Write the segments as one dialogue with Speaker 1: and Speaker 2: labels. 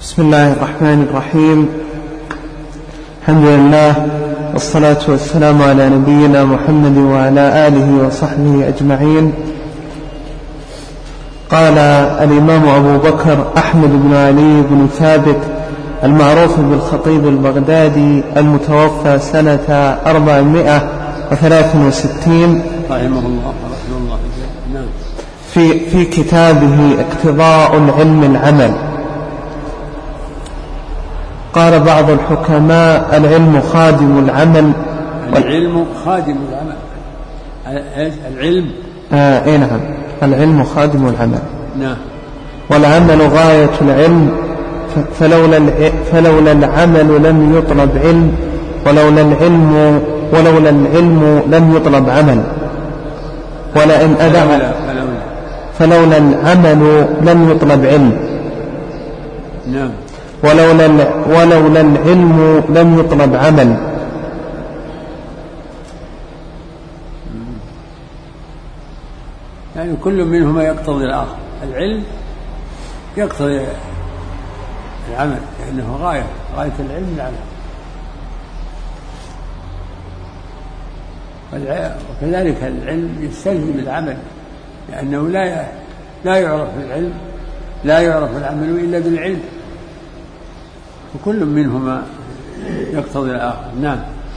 Speaker 1: بسم الله الرحمن الرحيم. الحمد لله والصلاة والسلام على نبينا محمد وعلى آله وصحبه أجمعين. قال الإمام أبو بكر أحمد بن علي بن ثابت المعروف بالخطيب البغدادي المتوفى سنة 463
Speaker 2: رحمه الله.
Speaker 1: في كتابه اقتضاء العلم العمل. قال بعض الحكماء العلم خادم العمل.
Speaker 2: العلم خادم العمل. العلم
Speaker 1: نعم، العلم خادم العمل.
Speaker 2: نعم.
Speaker 1: والعمل غاية العلم، فلولا العمل لم يطلب علم، ولولا العلم لم يطلب عمل. ولئن أدعى فلولا العمل لم يطلب علم.
Speaker 2: نعم.
Speaker 1: ولولا العلم لم يطلب عمل.
Speaker 2: يعني كل منهما يقتضي الآخر. العلم يقتضي العمل لأنه غاية العلم العمل. وكذلك العلم يستلزم العمل، لأنه لا يعرف العلم، لا يعرف العمل إلا بالعلم، وكل منهما يقتضي الآخر. نعم.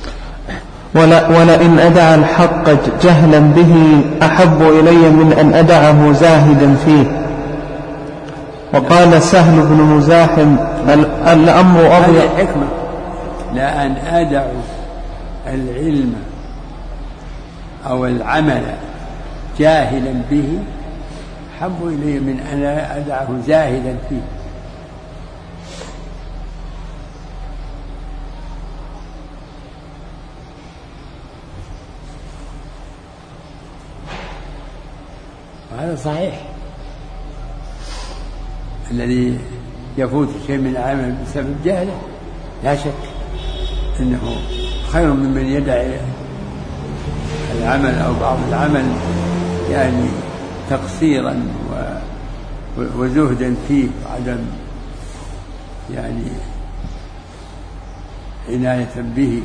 Speaker 1: ولئن أدعى الحق جهلا به أحب إلي من أن أدعه زاهدا فيه. وقال سهل بن مزاحم الأمر أضيق.
Speaker 2: هذه حكمة، لأن أدع العلم أو العمل جاهلا به أحب إلي من أن أدعه زاهدا فيه. وهذا صحيح. الذي يفوت شيء من العمل بسبب جهله لا شك أنه خير ممن يدعي العمل أو بعض العمل يعني تقصيرا وزهدا فيه وعدم يعني عناية به.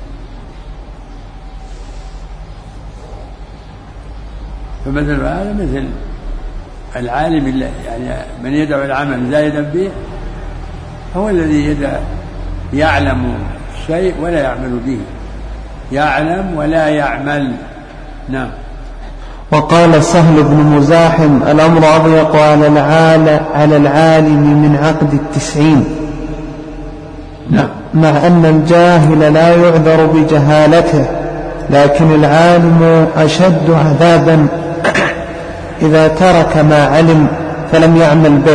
Speaker 2: فمثل هذا مثل العالم، يعني من يدعو العمل زاهدا به هو الذي يعلم الشيء ولا يعمل به، يعلم ولا يعمل. نعم.
Speaker 1: وقال سهل بن مزاحم الأمر أضيق على العالم من عقد 90.
Speaker 2: نعم.
Speaker 1: مع أن الجاهل لا يعذر بجهالته، لكن العالم أشد عذابا إذا ترك ما علم فلم يعمل به.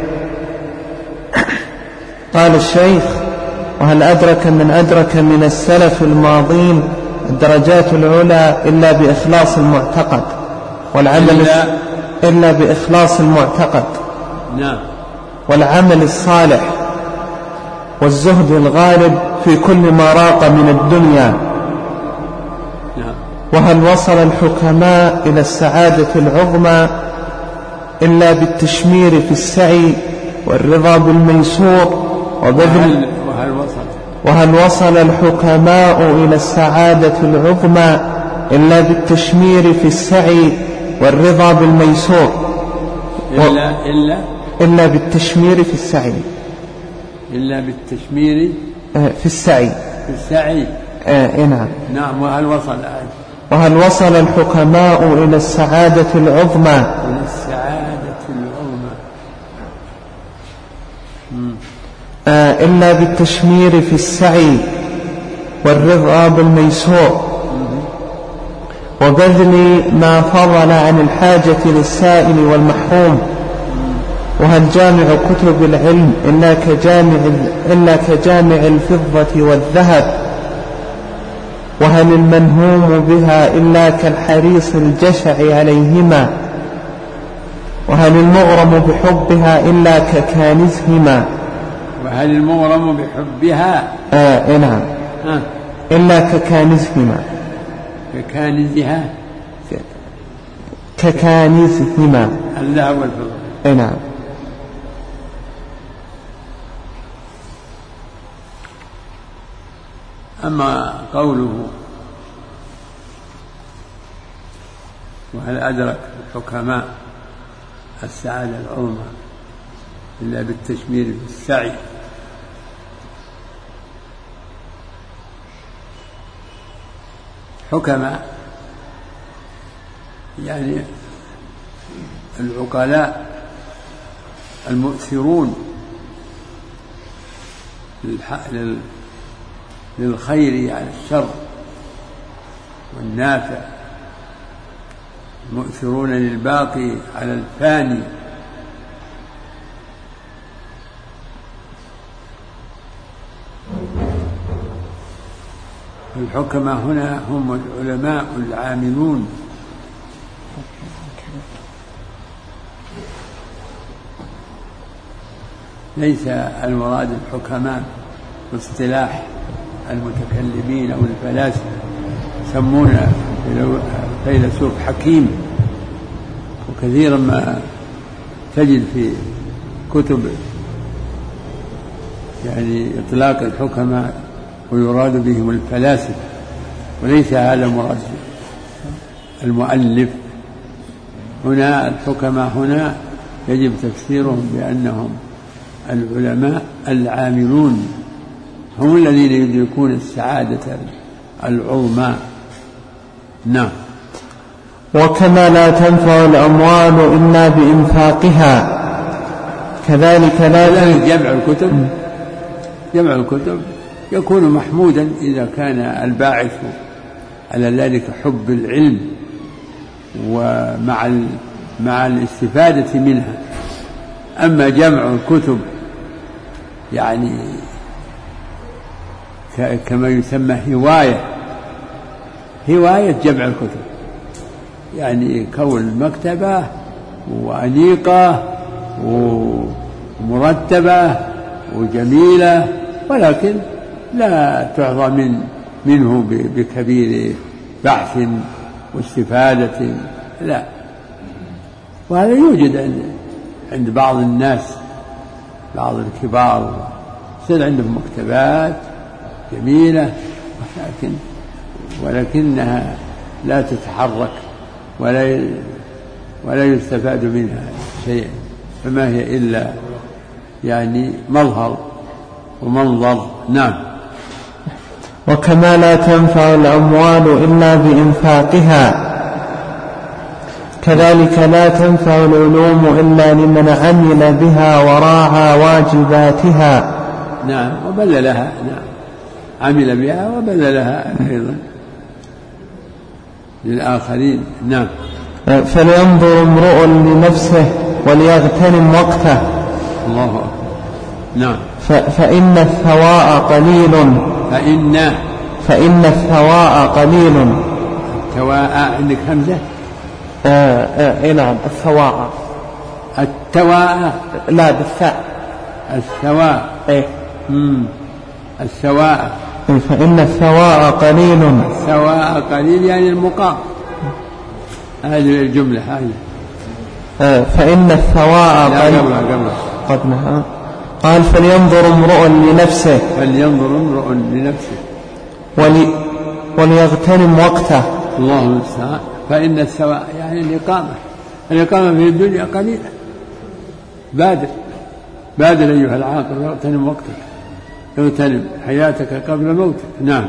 Speaker 1: قال الشيخ: وهل أدرك من أدرك من السلف الماضين الدرجات العلى إلا بإخلاص المعتقد والعمل إلا بإخلاص المعتقد.
Speaker 2: نعم.
Speaker 1: والعمل الصالح والزهد الغالب في كل ما راق من الدنيا. وهل وصل الحكماء إلى السعادة العظمى إلا بالتشمير في السعي والرضا بالميسور وهل وصل الحكماء إلى السعادة العظمى إلا بالتشمير في السعي والرضا بالميسور إلا بالتشمير في السعي
Speaker 2: إلا بالتشمير
Speaker 1: في السعي
Speaker 2: نعم.
Speaker 1: نعم.
Speaker 2: وهل
Speaker 1: وصل الحكماء إلى السعادة العظمى إلا بالتشمير في السعي والرضا بالميسور وبذل ما فضل عن الحاجة للسائل والمحروم. وهل جامع كتب العلم إلا كجامع الفضة والذهب. وهل المنهوم بها إلا كالحريص الجشع عليهما. وهل المغرم بحبها إلا ككانزهما.
Speaker 2: وهل المغرم بحبها
Speaker 1: نعم إلا ككانزهما. ككانزهما
Speaker 2: الذهب والفضة.
Speaker 1: نعم.
Speaker 2: أما قوله وهل أدرك الحكماء السعادة العظمى إلا بالتشمير بالسعي، حكماء يعني العقلاء المؤثرون للخير على الشر والنافع، المؤثرون للباقي على الفاني، الحكماء هنا هم العلماء العاملون ليس المراد الحكماء باصطلاح المتكلمين أو الفلاسفة، يسمون الفيلسوف حكيم، وكثيرا ما تجد في كتب يعني إطلاق الحكماء ويراد بهم الفلاسفة، وليس هذا مراد المؤلف. هنا الحكماء هنا يجب تفسيرهم بأنهم العلماء العاملون، هم الذين يدركون السعادة العظمى. نعم.
Speaker 1: وكما لا تنفع الأموال إلا بإنفاقها كذلك
Speaker 2: جمع الكتب يكون محمودا إذا كان الباعث على ذلك حب العلم ومع الاستفادة منها. أما جمع الكتب يعني كما يسمى هواية جمع الكتب، يعني كون مكتبة وأنيقة ومرتبة وجميلة، ولكن لا تعظى منه بكبير بحث واستفادة، لا. وهذا يوجد عند بعض الناس، بعض الكبار يصير عندهم مكتبات جميلة ولكنها لا تتحرك ولا يستفاد منها شيء، فما هي إلا يعني مظهر ومنظر. نعم.
Speaker 1: وكما لا تنفع الأموال إلا بإنفاقها كذلك لا تنفع العلوم إلا لمن عمل بها وراعى واجباتها.
Speaker 2: نعم. وبذلها، نعم، عمل بها وبذلها أيضا للآخرين. نعم.
Speaker 1: فلينظر امرؤ لنفسه وليغتنم وقته.
Speaker 2: الله أكبر. نعم.
Speaker 1: فإن الثواء قليل. فإن الثواء قليل.
Speaker 2: الثواء عندك همزة؟
Speaker 1: نعم. الثواء لا بالثاء.
Speaker 2: الثواء. الثواء.
Speaker 1: فإن الثواء قليل.
Speaker 2: الثواء قليل يعني المقام، هذه الجملة هذه.
Speaker 1: فإن الثواء قليل. قبلها قال فلينظر امرؤ لنفسه. وليغتنم وقته.
Speaker 2: الله المستعان. فإن الثواء يعني الإقامة في الدنيا قليلة. بادر أيها العاقل واغتنم وقتك، اغتنم حياتك قبل موتك. نعم.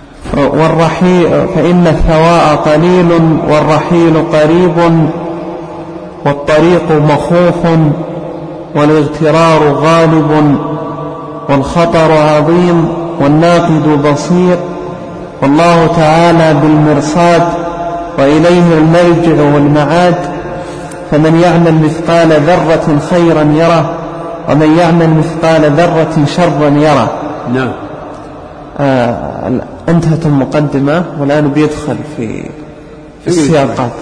Speaker 1: فإن الثواء قليل والرحيل قريب والطريق مخوف والاغترار غالب والخطر عظيم والناقد بصير والله تعالى بالمرصاد وإليه المرجع والمعاد. فمن يعمل مثقال ذرة خيرا يره ومن يعمل مثقال ذرة شرا يره.
Speaker 2: نعم.
Speaker 1: انتهت المقدمة والآن بيدخل في السياقات.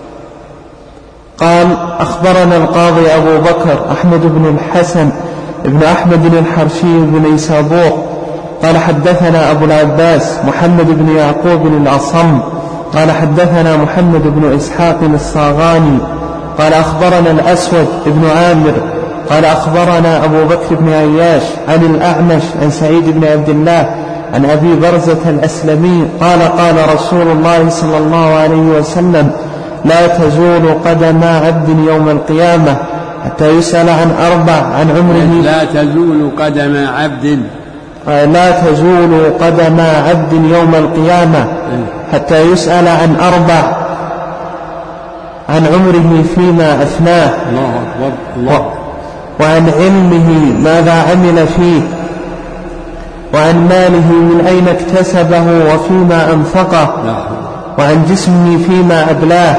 Speaker 1: قال أخبرنا القاضي أبو بكر أحمد بن الحسن بن أحمد الحرشي بن نيسابور قال حدثنا أبو العباس محمد بن يعقوب الأصم قال حدثنا محمد بن إسحاق الصاغاني قال أخبرنا الأسود بن عامر قال أخبرنا أبو بكر بن عياش عن الأعمش عن سعيد بن عبد الله عن أبي برزة الأسلمي قال قال رسول الله صلى الله عليه وسلم لا تزول قدم عبد يوم القيامة حتى يسأل عن أربع عن عمره.
Speaker 2: لا تزول قدم عبد،
Speaker 1: لا تزول قدم عبد يوم القيامة حتى يسأل عن أربع عن عمره فيما أفناه
Speaker 2: الله أكبر الله،
Speaker 1: وعن علمه ماذا عمل فيه، وعن ماله من أين اكتسبه وفيما أنفقه، وعن جسمه فيما أبلاه.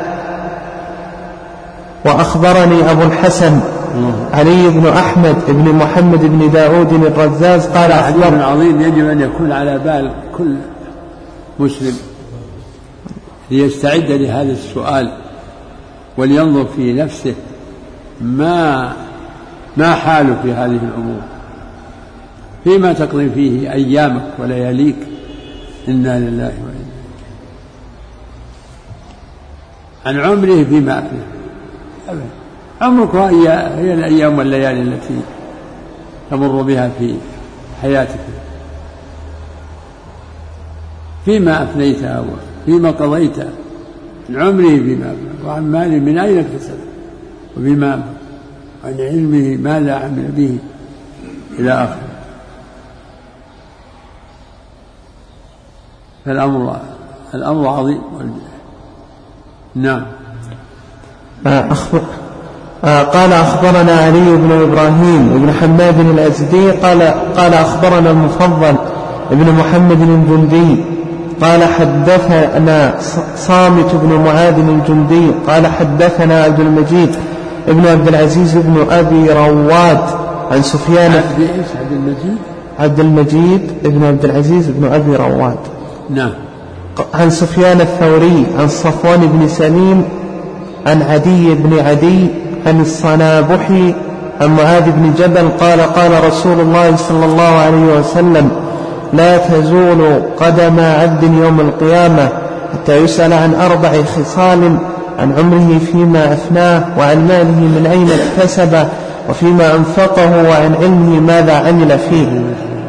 Speaker 1: وأخبرني أبو الحسن علي بن أحمد بن محمد بن داود الرزاز قال
Speaker 2: أخبرنا عظيم يجب أن يكون على بال كل مسلم ليستعد لهذا السؤال ولينظر في نفسه ما حاله في هذه الأمور فيما تقضي فيه أيامك ولياليك. إنا لله وإنا عن عمره فيما أفناه. عمرك هي الأيام والليالي التي تمر بها في حياتك، فيما أفنيتها وفيما قضيتها، عن عمره فيما أفناه، وعن ماله من أين اكتسب وبما أنفق، وعن علمه ماذا عمل به إلى آخره. فالأمر عظيم. نعم.
Speaker 1: قال أخبرنا علي بن إبراهيم بن حماد الأزدي قال أخبرنا المفضل ابن محمد الجندي قال حدثنا صامت بن معاذ الجندي قال حدثنا عبد المجيد ابن عبد العزيز بن أبي رواد عن سفيان. عبد المجيد ابن عبد العزيز بن أبي رواد.
Speaker 2: نعم.
Speaker 1: عن سفيان الثوري عن صفوان بن سليم عن عدي بن عدي عن الصنابحي عن معاذ بن جبل قال قال رسول الله صلى الله عليه وسلم لا تزول قدم عبد يوم القيامة حتى يسأل عن 4 خصال: عن عمره فيما أفناه، وعن ماله من أين اكتسبه، وفيما أنفقه، وعن علمه ماذا عمل فيه.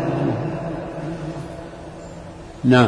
Speaker 2: نعم.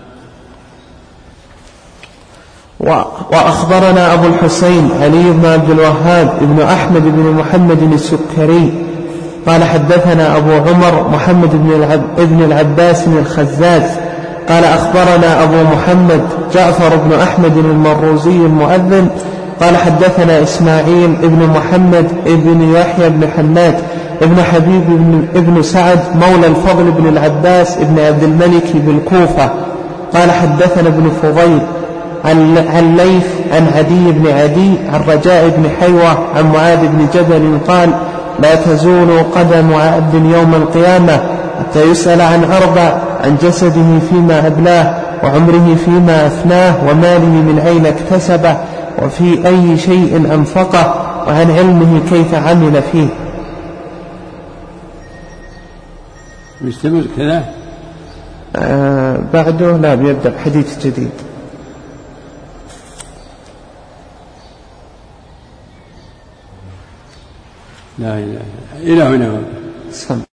Speaker 1: وأخبرنا أبو الحسين علي بن عبد الوهاب بن أحمد بن محمد السكري قال حدثنا أبو عمر محمد بن العباس الخزاز قال أخبرنا أبو محمد جعفر بن أحمد المروزي المؤذن قال حدثنا إسماعيل بن محمد بن يحيى بن حماد ابن حبيب بن سعد مولى الفضل بن العباس بن عبد الملك بالكوفة قال حدثنا ابن فضيل عن ليث عن عدي بن عدي عن رجاء بن حيوة عن معاذ بن جبل قال لا تزول قدم عبد يوم القيامة حتى يسأل عن 4: عن جسده فيما أبلاه، وعمره فيما أفناه، وماله من أين اكتسبه، وفي أي شيء أنفقه، وعن علمه كيف عمل فيه.
Speaker 2: مستمر كذا؟
Speaker 1: بعده لا، بيبدأ بحديث جديد.
Speaker 2: لا إله إلا هنا.